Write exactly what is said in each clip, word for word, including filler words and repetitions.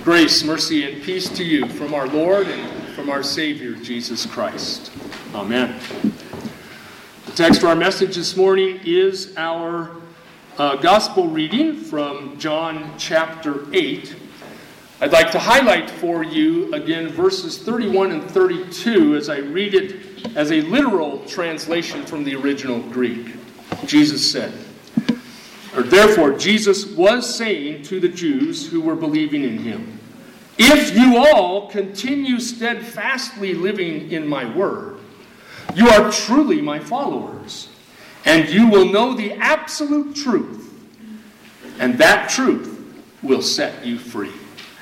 Grace, mercy, and peace to you from our Lord and from our Savior, Jesus Christ. Amen. The text for our message this morning is our uh, gospel reading from John chapter eight. I'd like to highlight for you again verses thirty-one and thirty-two as I read it as a literal translation from the original Greek. Jesus said, or therefore Jesus was saying to the Jews who were believing in him, if you all continue steadfastly living in my word, you are truly my followers, and you will know the absolute truth, and that truth will set you free.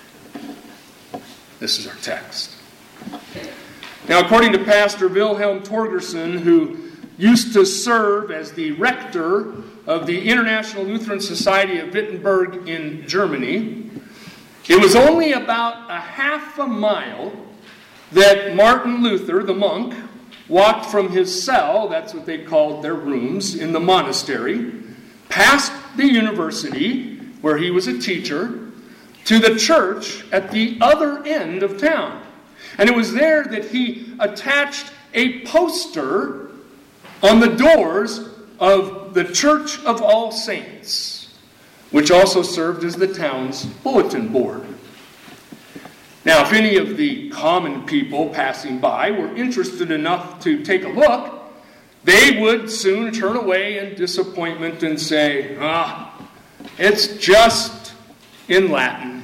This is our text. Now, according to Pastor Wilhelm Torgerson, who used to serve as the rector of the International Lutheran Society of Wittenberg in Germany, it was only about a half a mile that Martin Luther, the monk, walked from his cell, that's what they called their rooms, in the monastery, past the university, where he was a teacher, to the church at the other end of town. And it was there that he attached a poster on the doors of the Church of All Saints, which also served as the town's bulletin board. Now, if any of the common people passing by were interested enough to take a look, they would soon turn away in disappointment and say, ah, it's just in Latin.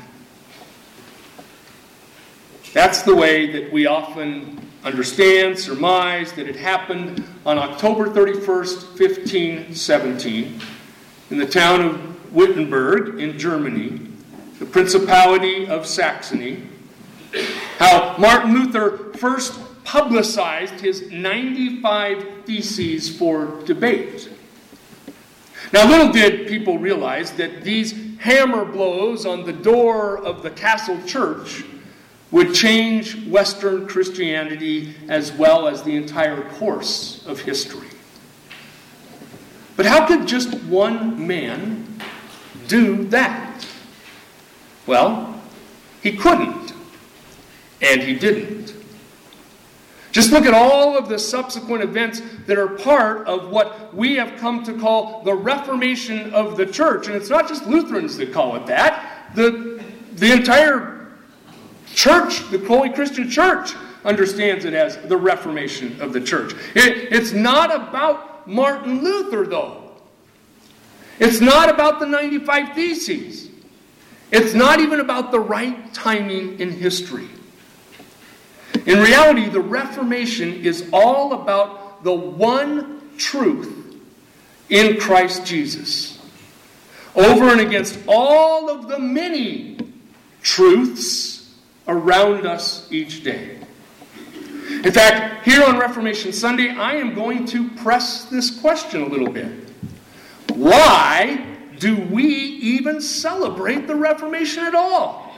That's the way that we often understand, surmise that it happened on October thirty-first, fifteen seventeen, in the town of Wittenberg in Germany, the Principality of Saxony, how Martin Luther first publicized his ninety-five theses for debate. Now, little did people realize that these hammer blows on the door of the castle church would change Western Christianity as well as the entire course of history. But how could just one man do that? Well, he couldn't, and he didn't. Just look at all of the subsequent events that are part of what we have come to call the Reformation of the Church. And it's not just Lutherans that call it that. The, the entire Church, the Holy Christian Church, understands it as the Reformation of the Church. It, it's not about Martin Luther, though. It's not about the ninety-five Theses. It's not even about the right timing in history. In reality, the Reformation is all about the one truth in Christ Jesus, over and against all of the many truths around us each day. In fact, here on Reformation Sunday, I am going to press this question a little bit. Why do we even celebrate the Reformation at all?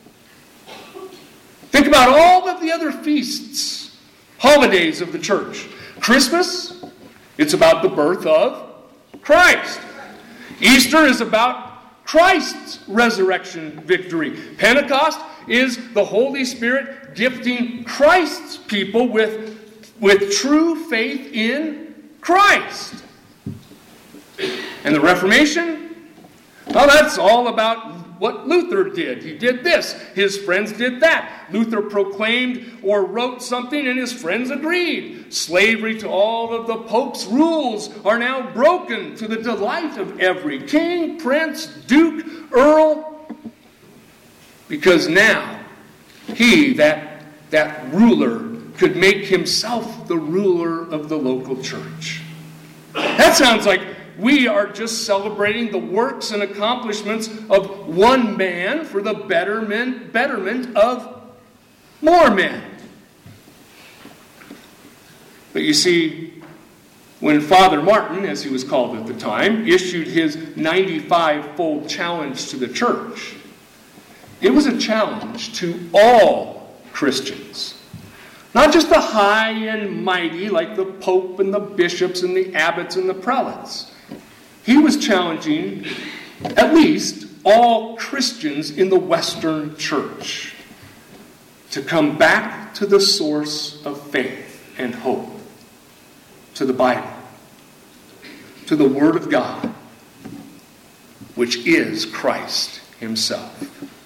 Think about all of the other feasts, holidays of the church. Christmas, it's about the birth of Christ. Easter is about Christ's resurrection victory. Pentecost is the Holy Spirit gifting Christ's people with, with true faith in Christ. And the Reformation, well, that's all about what Luther did. He did this. His friends did that. Luther proclaimed or wrote something and his friends agreed. Slavery to all of the Pope's rules are now broken to the delight of every king, prince, duke, earl, because now he, that, that ruler, could make himself the ruler of the local church. That sounds like we are just celebrating the works and accomplishments of one man for the betterment, betterment of more men. But you see, when Father Martin, as he was called at the time, issued his ninety-five-fold challenge to the church, it was a challenge to all Christians. Not just the high and mighty like the Pope and the bishops and the abbots and the prelates. He was challenging, at least, all Christians in the Western church to come back to the source of faith and hope, to the Bible, to the Word of God, which is Christ Himself.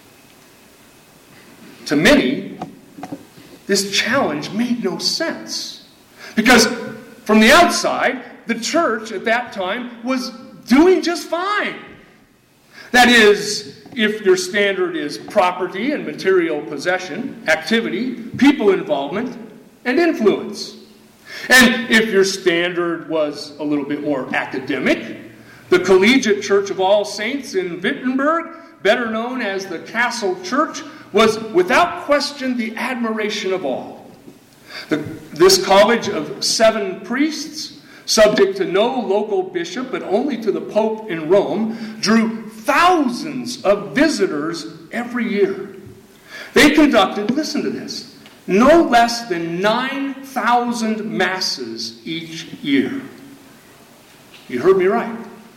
To many, this challenge made no sense, because from the outside, the church at that time was doing just fine. That is, if your standard is property and material possession, activity, people involvement, and influence. And if your standard was a little bit more academic, the Collegiate Church of All Saints in Wittenberg, better known as the Castle Church, was without question the admiration of all. The, this college of seven priests, subject to no local bishop but only to the Pope in Rome, drew thousands of visitors every year. They conducted, listen to this, no less than nine thousand masses each year. You heard me right.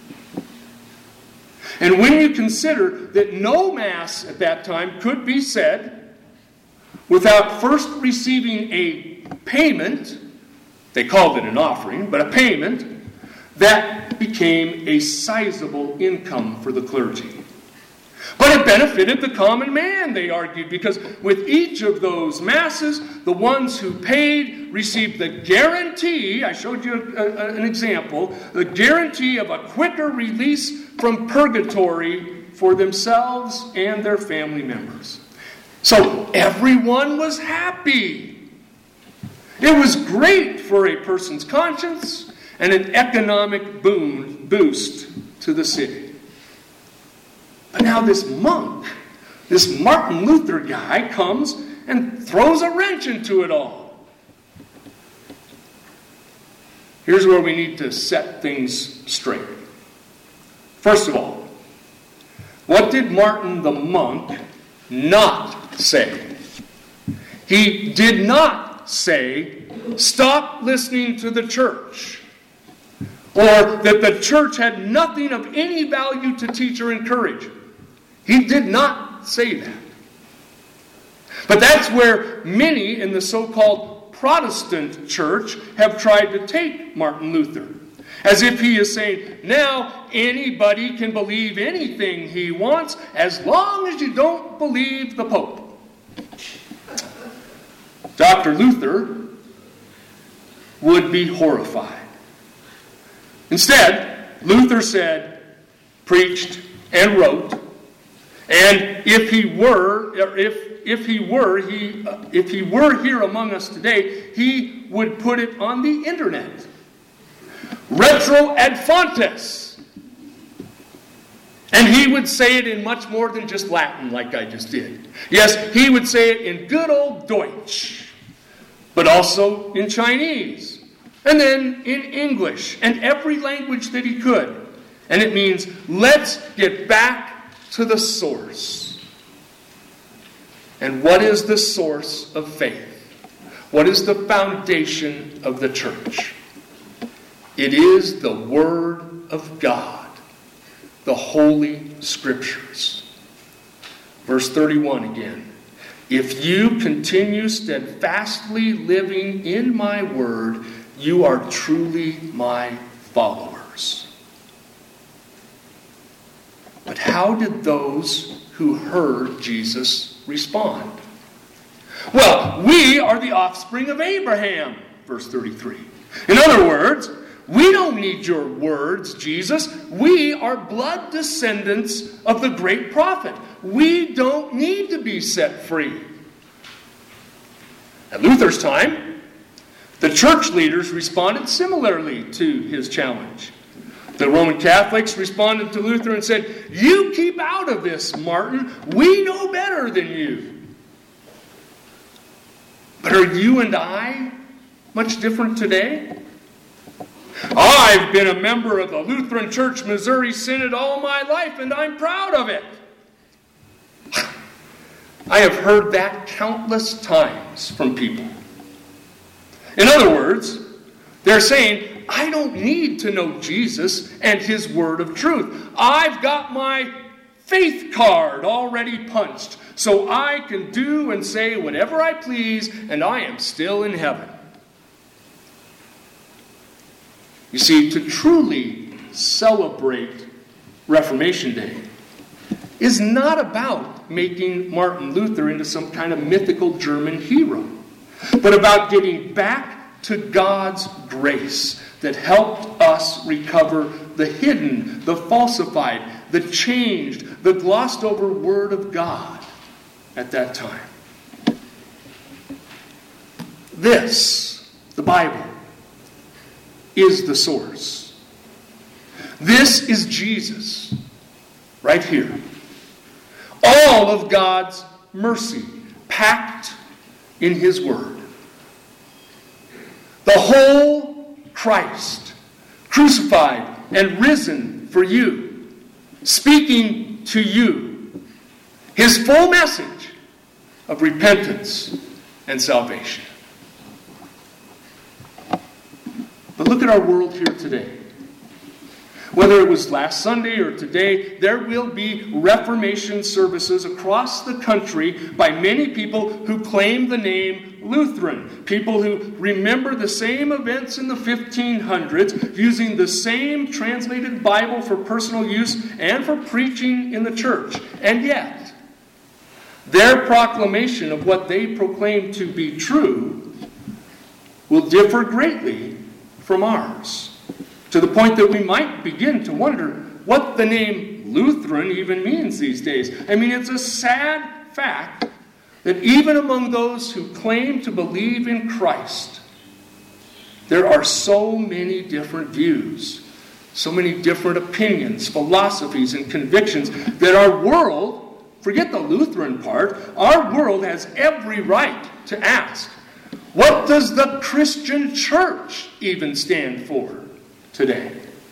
And when you consider that no mass at that time could be said without first receiving a payment, they called it an offering, but a payment, that became a sizable income for the clergy. But it benefited the common man, they argued, because with each of those masses, the ones who paid received the guarantee, I showed you a, a, an example, the guarantee of a quicker release from purgatory for themselves and their family members. So everyone was happy. It was great for a person's conscience and an economic boom, boost to the city. But now this monk, this Martin Luther guy, comes and throws a wrench into it all. Here's where we need to set things straight. First of all, what did Martin the monk not say? He did not say, stop listening to the church, or that the church had nothing of any value to teach or encourage. He did not say that. But that's where many in the so-called Protestant church have tried to take Martin Luther. As if he is saying, now anybody can believe anything he wants as long as you don't believe the Pope. Doctor Luther would be horrified. Instead, Luther said, preached, and wrote, and if he were, or if if he were, he uh, if he were here among us today, he would put it on the internet. Retro ad fontes. And he would say it in much more than just Latin, like I just did. Yes, he would say it in good old Deutsch, but also in Chinese, and then in English, and every language that he could. And it means, let's get back to the source. And what is the source of faith? What is the foundation of the church? It is the Word of God, the Holy Scriptures. Verse thirty-one again. If you continue steadfastly living in my word, you are truly my followers. But how did those who heard Jesus respond? Well, we are the offspring of Abraham, verse thirty-three. In other words, we don't need your words, Jesus. We are blood descendants of the great prophet. We don't need to be set free. At Luther's time, the church leaders responded similarly to his challenge. The Roman Catholics responded to Luther and said, you keep out of this, Martin. We know better than you. But are you and I much different today? I've been a member of the Lutheran Church Missouri Synod all my life, and I'm proud of it. I have heard that countless times from people. In other words, they're saying, I don't need to know Jesus and His word of truth. I've got my faith card already punched, so I can do and say whatever I please, and I am still in heaven. You see, to truly celebrate Reformation Day is not about making Martin Luther into some kind of mythical German hero, but about getting back to God's grace that helped us recover the hidden, the falsified, the changed, the glossed over Word of God at that time. This, the Bible, is the source. This is Jesus, right here. All of God's mercy packed in His Word. The whole Christ, crucified and risen for you, speaking to you His full message of repentance and salvation. But look at our world here today. Whether it was last Sunday or today, there will be Reformation services across the country by many people who claim the name Lutheran. People who remember the same events in the fifteen hundreds, using the same translated Bible for personal use and for preaching in the church. And yet, their proclamation of what they proclaim to be true will differ greatly from ours, to the point that we might begin to wonder what the name Lutheran even means these days. I mean, it's a sad fact that even among those who claim to believe in Christ, there are so many different views, so many different opinions, philosophies, and convictions that our world, forget the Lutheran part, our world has every right to ask, what does the Christian church even stand for today?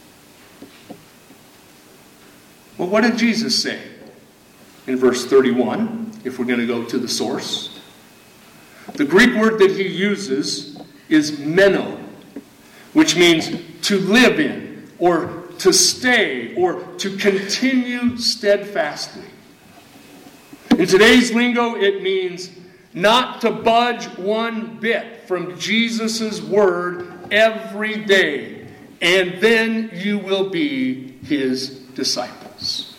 Well, what did Jesus say in verse thirty-one, if we're going to go to the source? The Greek word that he uses is meno, which means to live in, or to stay, or to continue steadfastly. In today's lingo, it means not to budge one bit from Jesus' word every day, and then you will be his disciples.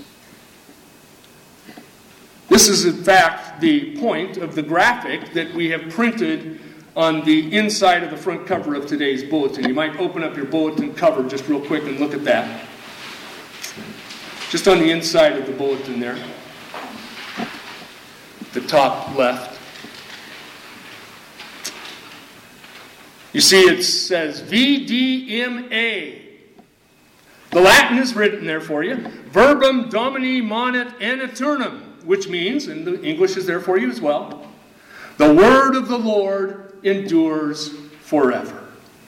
This is, in fact, the point of the graphic that we have printed on the inside of the front cover of today's bulletin. You might open up your bulletin cover just real quick and look at that. Just on the inside of the bulletin there, the top left. You see, it says V D M A. The Latin is written there for you. Verbum Domini manet in aeternum, which means, and the English is there for you as well, the word of the Lord endures forever.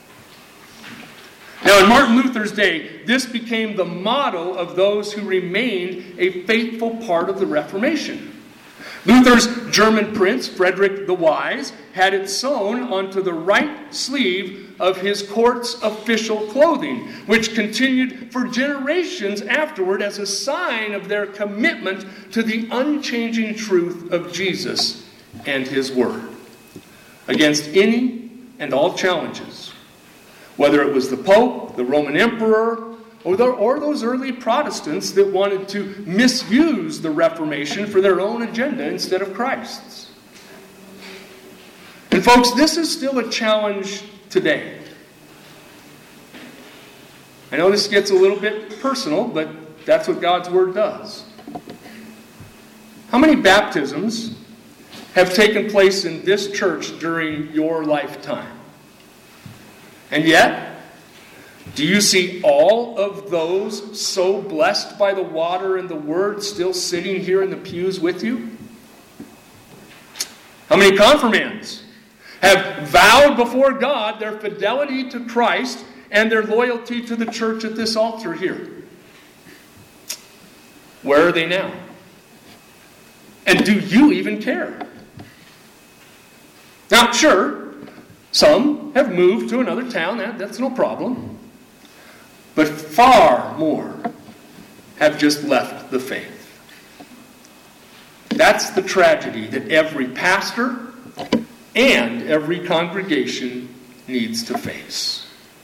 Now, in Martin Luther's day, this became the motto of those who remained a faithful part of the Reformation. Luther's German prince, Frederick the Wise, had it sewn onto the right sleeve of his court's official clothing, which continued for generations afterward as a sign of their commitment to the unchanging truth of Jesus and his word, against any and all challenges, whether it was the Pope, the Roman Emperor, Or, the, or those early Protestants that wanted to misuse the Reformation for their own agenda instead of Christ's. And folks, this is still a challenge today. I know this gets a little bit personal, but that's what God's Word does. How many baptisms have taken place in this church during your lifetime? And yet, do you see all of those so blessed by the water and the Word still sitting here in the pews with you? How many confirmands have vowed before God their fidelity to Christ and their loyalty to the church at this altar here? Where are they now? And do you even care? Now, sure, some have moved to another town. That, that's no problem. But far more have just left the faith. That's the tragedy that every pastor and every congregation needs to face.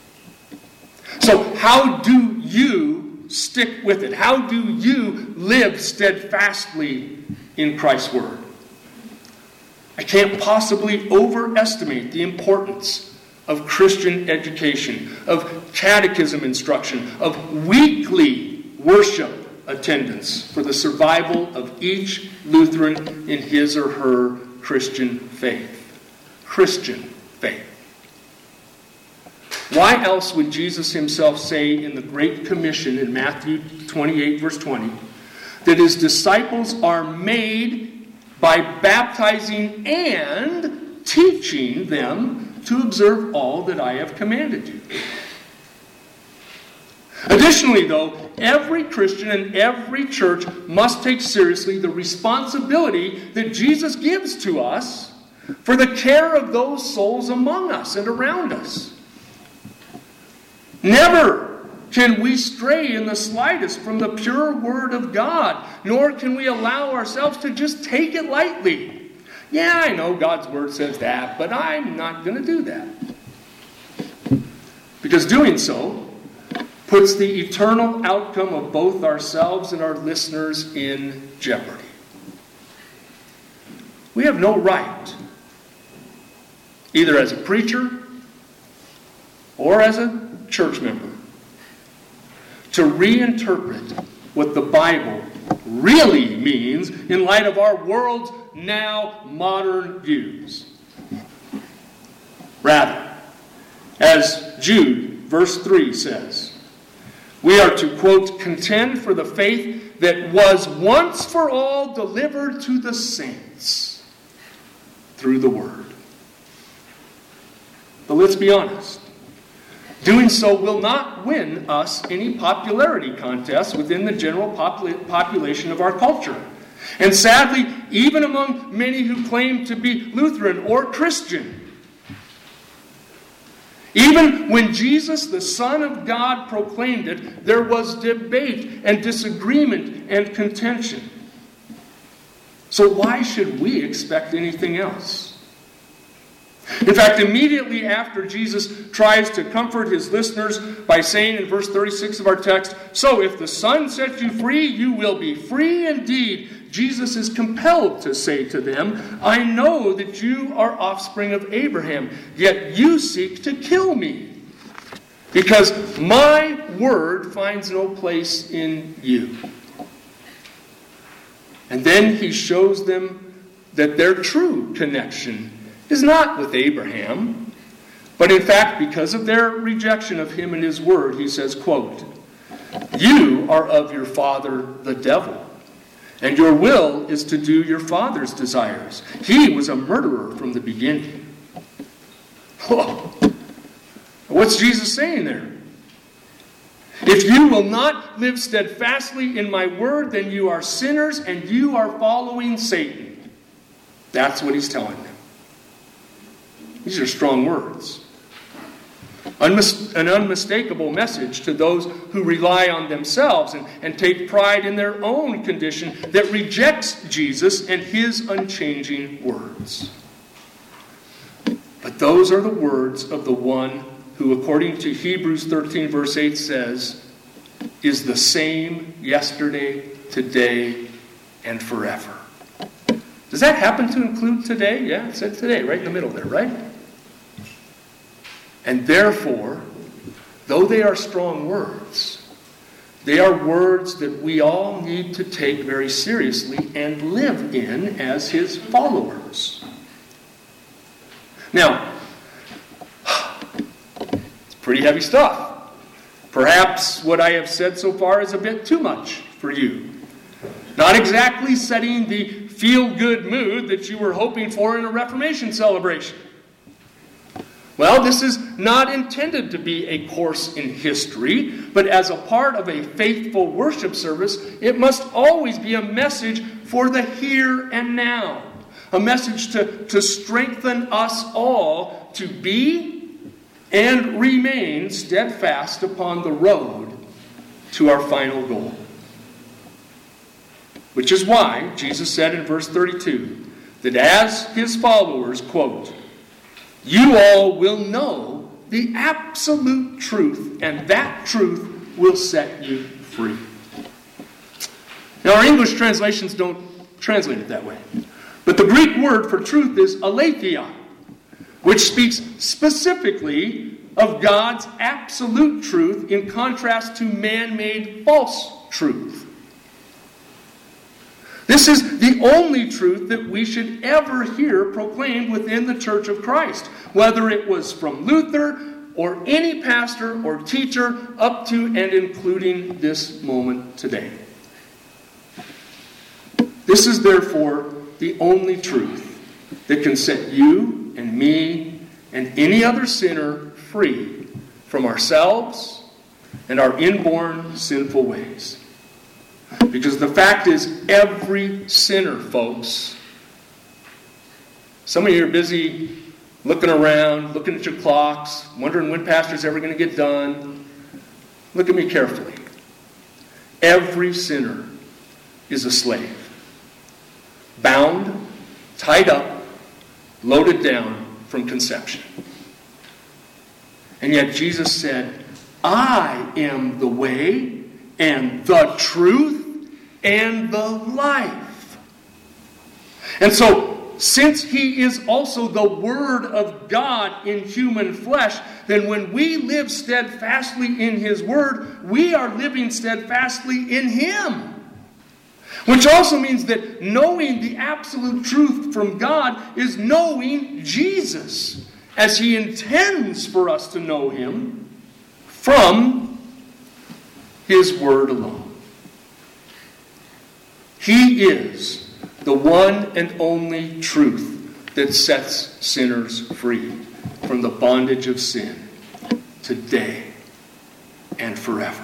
So how do you stick with it? How do you live steadfastly in Christ's Word? I can't possibly overestimate the importance of Christian education, of catechism instruction, of weekly worship attendance for the survival of each Lutheran in his or her Christian faith. Christian faith. Why else would Jesus himself say in the Great Commission in Matthew twenty-eight, verse twenty, that his disciples are made by baptizing and teaching them to observe all that I have commanded you? Additionally, though, every Christian and every church must take seriously the responsibility that Jesus gives to us for the care of those souls among us and around us. Never can we stray in the slightest from the pure Word of God, nor can we allow ourselves to just take it lightly. Yeah, I know God's Word says that, but I'm not going to do that. Because doing so puts the eternal outcome of both ourselves and our listeners in jeopardy. We have no right, either as a preacher or as a church member, to reinterpret what the Bible really means in light of our world's now modern views. Rather, as Jude, verse three says, we are to, quote, contend for the faith that was once for all delivered to the saints through the Word. But let's be honest. Doing so will not win us any popularity contests within the general popul- population of our culture. And sadly, even among many who claim to be Lutheran or Christian. Even when Jesus, the Son of God, proclaimed it, there was debate and disagreement and contention. So why should we expect anything else? In fact, immediately after Jesus tries to comfort his listeners by saying in verse thirty-six of our text, "So if the Son sets you free, you will be free indeed," Jesus is compelled to say to them, "I know that you are offspring of Abraham, yet you seek to kill me, because my word finds no place in you." And then he shows them that their true connection is not with Abraham, but in fact, because of their rejection of him and his word, he says, quote, "You are of your father, the devil, and your will is to do your father's desires. He was a murderer from the beginning." Whoa. What's Jesus saying there? If you will not live steadfastly in my word, then you are sinners and you are following Satan. That's what he's telling them. These are strong words. Unmis- an unmistakable message to those who rely on themselves and, and take pride in their own condition that rejects Jesus and his unchanging words. But those are the words of the one who, according to Hebrews thirteen, verse eight, says, is the same yesterday, today, and forever. Does that happen to include today? Yeah, it said today, right in the middle there, right? And therefore, though they are strong words, they are words that we all need to take very seriously and live in as his followers. Now, it's pretty heavy stuff. Perhaps what I have said so far is a bit too much for you. Not exactly setting the feel-good mood that you were hoping for in a Reformation celebration. Well, this is not intended to be a course in history, but as a part of a faithful worship service, it must always be a message for the here and now. A message to, to strengthen us all to be and remain steadfast upon the road to our final goal. Which is why Jesus said in verse thirty-two that as his followers, quote, "You all will know the absolute truth, and that truth will set you free." Now, our English translations don't translate it that way. But the Greek word for truth is aletheia, which speaks specifically of God's absolute truth in contrast to man-made false truth. This is the only truth that we should ever hear proclaimed within the Church of Christ, whether it was from Luther or any pastor or teacher up to and including this moment today. This is therefore the only truth that can set you and me and any other sinner free from ourselves and our inborn sinful ways. Because the fact is, every sinner, folks, some of you are busy looking around, looking at your clocks, wondering when pastor's ever going to get done. Look at me carefully. Every sinner is a slave. Bound, tied up, loaded down from conception. And yet Jesus said, "I am the way and the truth and the life." And so, since he is also the Word of God in human flesh, then when we live steadfastly in his Word, we are living steadfastly in him. Which also means that knowing the absolute truth from God is knowing Jesus, as he intends for us to know him from his Word alone. He is the one and only truth that sets sinners free from the bondage of sin today and forever.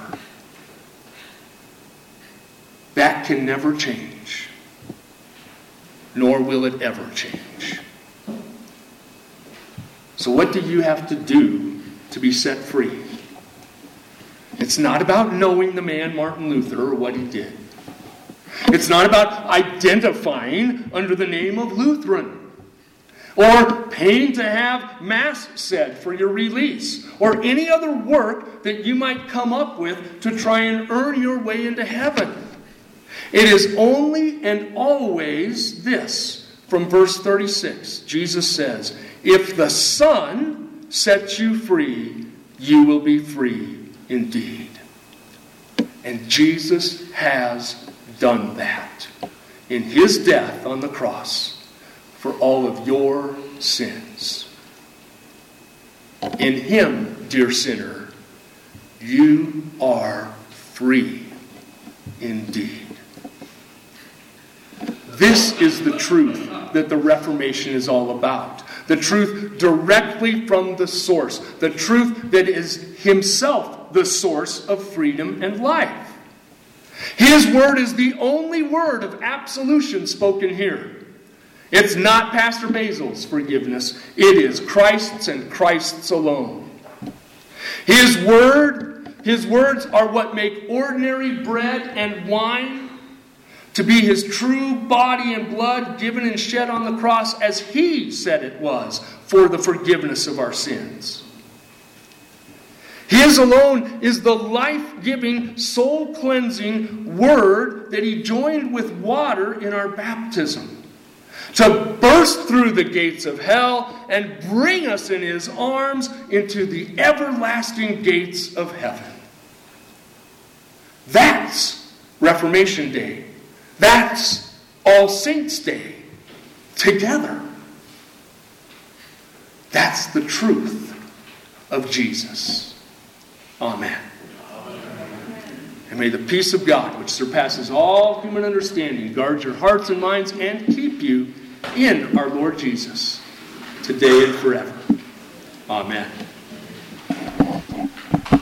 That can never change, nor will it ever change. So what do you have to do to be set free? It's not about knowing the man Martin Luther or what he did. It's not about identifying under the name of Lutheran, or paying to have Mass said for your release, or any other work that you might come up with to try and earn your way into heaven. It is only and always this. From verse thirty-six, Jesus says, "If the Son sets you free, you will be free indeed." And Jesus has done that in his death on the cross for all of your sins. In him, dear sinner, you are free indeed. This is the truth that the Reformation is all about. The truth directly from the source. The truth that is himself the source of freedom and life. His word is the only word of absolution spoken here. It's not Pastor Basil's forgiveness. It is Christ's and Christ's alone. His word, his words are what make ordinary bread and wine to be his true body and blood given and shed on the cross as he said it was for the forgiveness of our sins. His alone is the life-giving, soul-cleansing word that he joined with water in our baptism to burst through the gates of hell and bring us in his arms into the everlasting gates of heaven. That's Reformation Day. That's All Saints' Day together. That's the truth of Jesus. Amen. And may the peace of God, which surpasses all human understanding, guard your hearts and minds and keep you in our Lord Jesus today and forever. Amen.